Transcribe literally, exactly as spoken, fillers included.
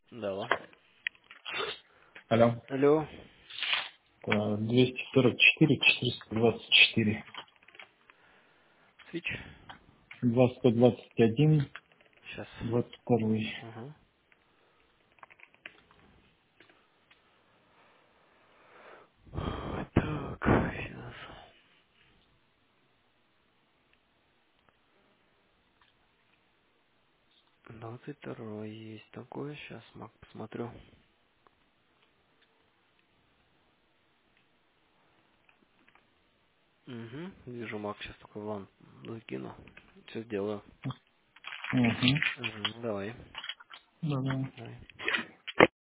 Да. Алло. Алло. Э, двести сорок четыре четыреста двадцать четыре Свич. два сто двадцать один Сейчас. двадцать второй. Угу. Так, сейчас. Двадцать второй есть такое. Сейчас, Мак, посмотрю. Угу. Вижу, Мак, сейчас только в лан закину. Все сделаю. Угу. Угу. Давай. Давай. Давай.